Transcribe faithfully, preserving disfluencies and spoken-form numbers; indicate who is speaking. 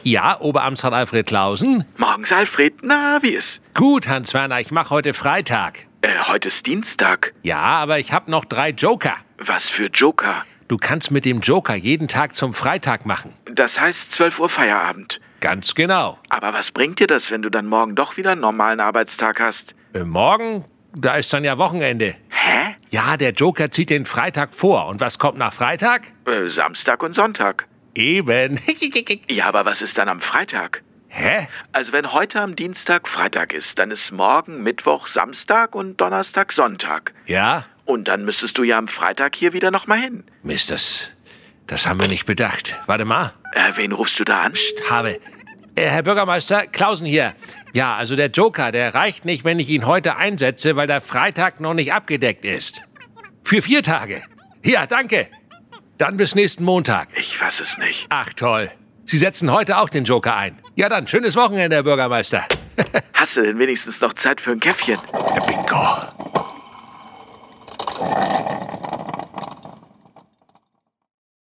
Speaker 1: Ja, Oberamtsrat Alfred Klausen?
Speaker 2: Morgens, Alfred. Na, wie ist?
Speaker 1: Gut, Hans-Werner, ich mache heute Freitag.
Speaker 2: Äh, heute ist Dienstag.
Speaker 1: Ja, aber ich habe noch drei Joker.
Speaker 2: Was für Joker?
Speaker 1: Du kannst mit dem Joker jeden Tag zum Freitag machen.
Speaker 2: Das heißt zwölf Uhr Feierabend.
Speaker 1: Ganz genau.
Speaker 2: Aber was bringt dir das, wenn du dann morgen doch wieder einen normalen Arbeitstag hast?
Speaker 1: Äh, morgen? Da ist dann ja Wochenende.
Speaker 2: Hä?
Speaker 1: Ja, der Joker zieht den Freitag vor. Und was kommt nach Freitag?
Speaker 2: Äh, Samstag und Sonntag.
Speaker 1: Eben.
Speaker 2: Ja, aber was ist dann am Freitag?
Speaker 1: Hä?
Speaker 2: Also wenn heute am Dienstag Freitag ist, dann ist morgen Mittwoch Samstag und Donnerstag Sonntag.
Speaker 1: Ja?
Speaker 2: Und dann müsstest du ja am Freitag hier wieder nochmal hin.
Speaker 1: Mist, das, das haben wir nicht bedacht. Warte mal.
Speaker 2: Äh, wen rufst du da an?
Speaker 1: Psst, habe. Äh, Herr Bürgermeister, Klausen hier. Ja, also der Joker, der reicht nicht, wenn ich ihn heute einsetze, weil der Freitag noch nicht abgedeckt ist. Für vier Tage. Ja, danke. Dann bis nächsten Montag.
Speaker 2: Ich fass es nicht.
Speaker 1: Ach toll. Sie setzen heute auch den Joker ein. Ja dann, schönes Wochenende, Herr Bürgermeister.
Speaker 2: Hast du denn wenigstens noch Zeit für ein Käffchen?
Speaker 1: Bingo.